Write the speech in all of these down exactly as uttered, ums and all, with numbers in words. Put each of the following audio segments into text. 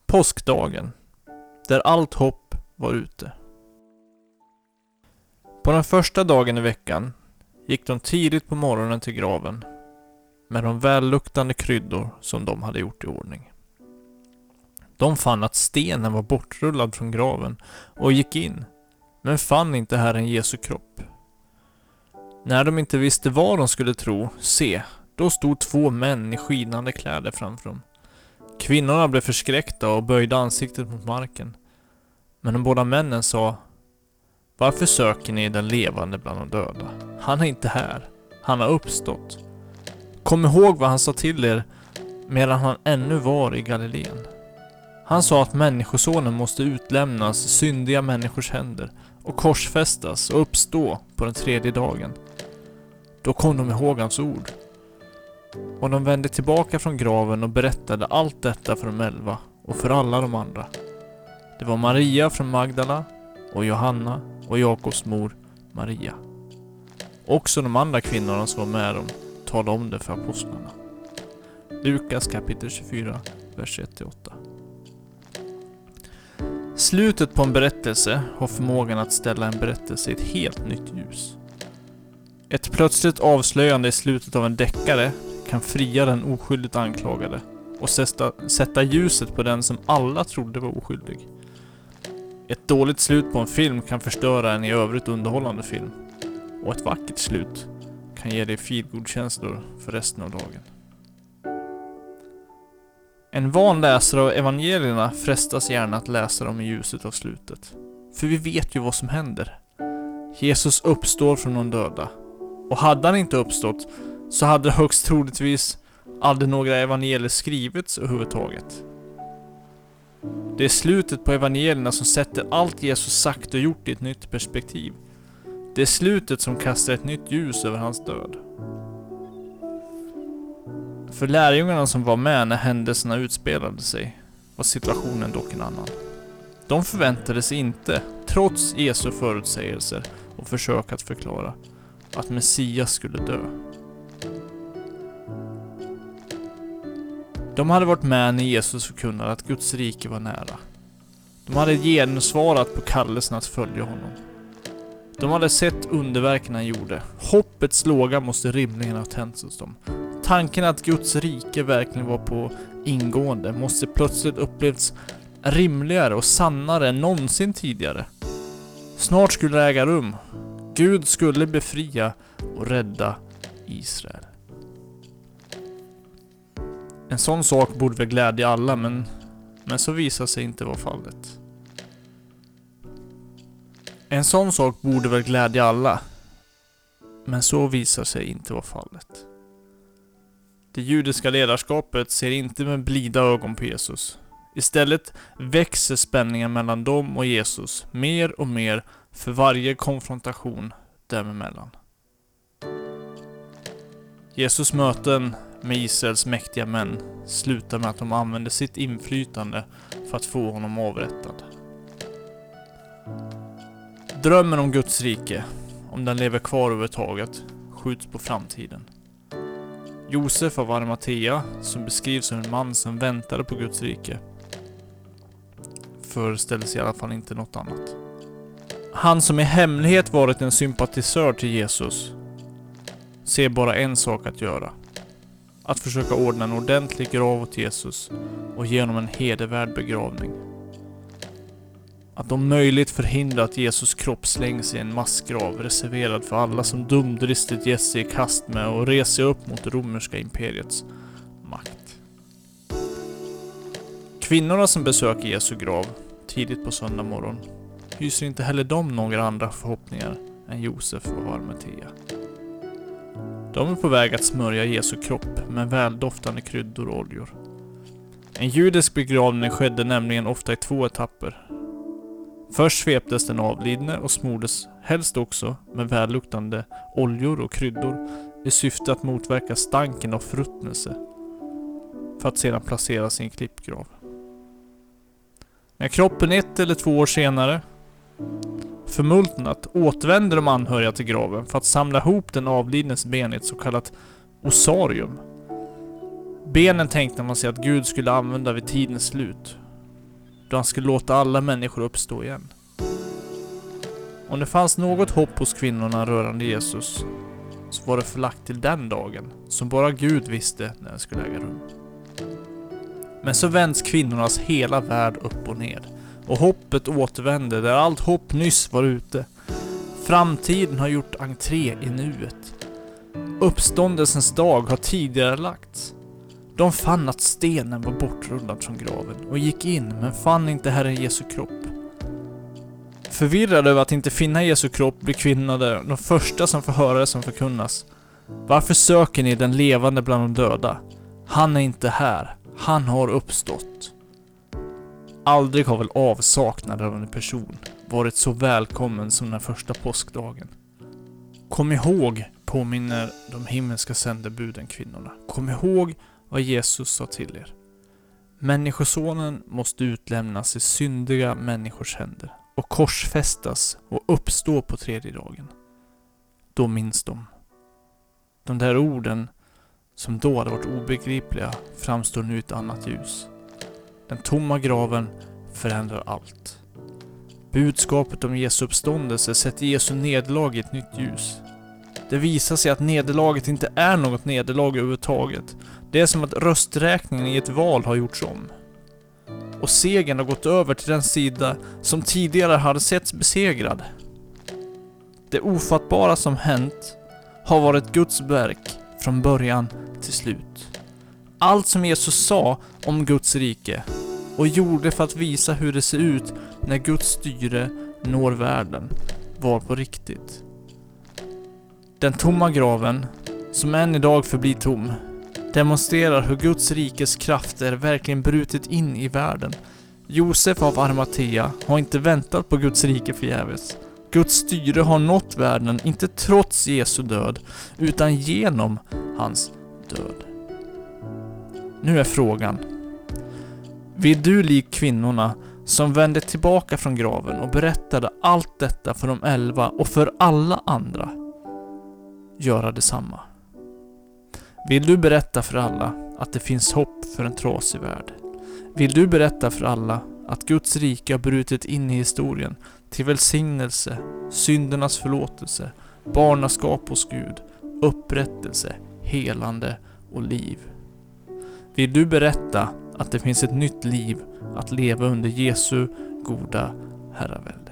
Påskdagen, där allt hopp var ute. På den första dagen i veckan gick de tidigt på morgonen till graven med de välluktande kryddor som de hade gjort i ordning. De fann att stenen var bortrullad från graven och gick in, men fann inte Herren Jesu kropp. När de inte visste vad de skulle tro, se, då stod två män i skinande kläder framför dem. Kvinnorna blev förskräckta och böjde ansiktet mot marken. Men de båda männen sa: varför söker ni den levande bland de döda? Han är inte här, han har uppstått. Kom ihåg vad han sa till er medan han ännu var i Galileen. Han sa att människosonen måste utlämnas i syndiga människors händer och korsfästas och uppstå på den tredje dagen. Då kom de ihåg hans ord. Och de vände tillbaka från graven och berättade allt detta för de elva och för alla de andra. Det var Maria från Magdala och Johanna och Jakobs mor Maria. Också de andra kvinnorna som var med dem talade om det för apostlarna. Lukas kapitel tjugofyra, vers ett till åtta. Slutet på en berättelse har förmågan att ställa en berättelse i ett helt nytt ljus. Ett plötsligt avslöjande i slutet av en deckare kan fria den oskyldigt anklagade och sätta, sätta ljuset på den som alla trodde var oskyldig. Ett dåligt slut på en film kan förstöra en i övrigt underhållande film. Och ett vackert slut kan ge dig feelgood-känslor för resten av dagen. En van läsare av evangelierna frestas gärna att läsa dem i ljuset av slutet. För vi vet ju vad som händer. Jesus uppstår från de döda. Och hade han inte uppstått så hade högst troligtvis aldrig några evangelier skrivits överhuvudtaget. Det är slutet på evangelierna som sätter allt Jesus sagt och gjort i ett nytt perspektiv. Det är slutet som kastar ett nytt ljus över hans död. För lärjungarna som var med när händelserna utspelade sig var situationen dock en annan. De förväntade sig inte, trots Jesu förutsägelser och försök att förklara, att Messias skulle dö. De hade varit med när Jesus förkunnade att Guds rike var nära. De hade gensvarat på kallelsen att följa honom. De hade sett underverken han gjorde. Hoppets låga måste rimligen ha tänts hos dem. Tanken att Guds rike verkligen var på ingående måste plötsligt upplevts rimligare och sannare än någonsin tidigare. Snart skulle det äga rum. Gud skulle befria och rädda Israel. En sån sak borde väl glädja alla, men, men så visar sig inte vara fallet. En sån sak borde väl glädja alla, men så visar sig inte vara fallet. Det judiska ledarskapet ser inte med blida ögon på Jesus. Istället växer spänningen mellan dem och Jesus mer och mer för varje konfrontation däremellan. Jesus möten med Israels mäktiga män slutar med att de använder sitt inflytande för att få honom avrättad. Drömmen om Guds rike, om den lever kvar överhuvudtaget, skjuts på framtiden. Josef av Arimatea, som beskrivs som en man som väntade på Guds rike, föreställs i alla fall inte något annat. Han som i hemlighet varit en sympatisör till Jesus ser bara en sak att göra. Att försöka ordna en ordentlig grav åt Jesus och ge honom en hedervärd begravning. Att om möjligt förhindra att Jesus kropp slängs i en massgrav reserverad för alla som dumdristigt ger sig i kast med och reser upp mot det romerska imperiets makt. Kvinnorna som besöker Jesu grav tidigt på söndag morgon hyser inte heller de några andra förhoppningar än Josef av Arimatea. De är på väg att smörja Jesu kropp med väldoftande kryddor och oljor. En judisk begravning skedde nämligen ofta i två etapper. Först sveptes den avlidne och smordes helst också med välluktande oljor och kryddor i syfte att motverka stanken av förruttnelse, för att sedan placeras i en klippgrav. När kroppen ett eller två år senare förmultnat återvänder de anhöriga till graven för att samla ihop den avlidnes ben i ett så kallat osarium. Benen tänkte man sig att Gud skulle använda vid tidens slut. då han skulle låta alla människor uppstå igen. Om det fanns något hopp hos kvinnorna rörande Jesus, så var det förlagt till den dagen som bara Gud visste när den skulle äga rum. Men så vänds kvinnornas hela värld upp och ner, och hoppet återvände där allt hopp nyss var ute. Framtiden har gjort entré i nuet. Uppståndelsens dag har tidigare lagts. De fann att stenen var bortrullad från graven och gick in, men fann inte Herren Jesu kropp. Förvirrade över att inte finna Jesu kropp blir kvinnorna där de första som får höra det som förkunnas. Varför söker ni den levande bland de döda? Han är inte här, han har uppstått. Aldrig har väl avsaknad av en person varit så välkommen som den första påskdagen. Kom ihåg, påminner de himmelska sändebuden kvinnorna. Kom ihåg vad Jesus sa till er. Människosonen måste utlämnas i syndiga människors händer och korsfästas och uppstå på tredje dagen. Då minns de. De där orden som då hade varit obegripliga framstår nu i ett annat ljus. Den tomma graven förändrar allt. Budskapet om Jesu uppståndelse sätter Jesu nederlag i ett nytt ljus. Det visar sig att nederlaget inte är något nederlag överhuvudtaget. Det är som att rösträkningen i ett val har gjorts om. Och segern har gått över till den sida som tidigare hade setts besegrad. Det ofattbara som hänt har varit Guds verk från början till slut. Allt som Jesus sa om Guds rike och gjorde för att visa hur det ser ut när Guds styre når världen var på riktigt. Den tomma graven, som än idag förblir tom, demonstrerar hur Guds rikes krafter verkligen brutit in i världen. Josef av Arimatea har inte väntat på Guds rike förgäves. Guds styre har nått världen, inte trots Jesu död, utan genom hans död. Nu är frågan: vill du lik kvinnorna som vände tillbaka från graven och berättade allt detta för de elva och för alla andra göra detsamma? Vill du berätta för alla att det finns hopp för en trasig värld? Vill du berätta för alla att Guds rike har brutit in i historien till välsignelse, syndernas förlåtelse, barnaskap hos Gud, upprättelse, helande och liv? Vill du berätta att det finns ett nytt liv att leva under Jesu goda herravälde?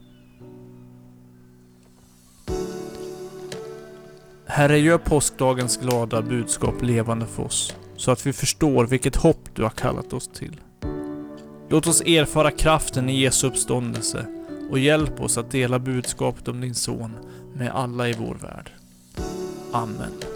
Herre, gör påskdagens glada budskap levande för oss, så att vi förstår vilket hopp du har kallat oss till. Låt oss erfara kraften i Jesu uppståndelse och hjälp oss att dela budskapet om din son med alla i vår värld. Amen.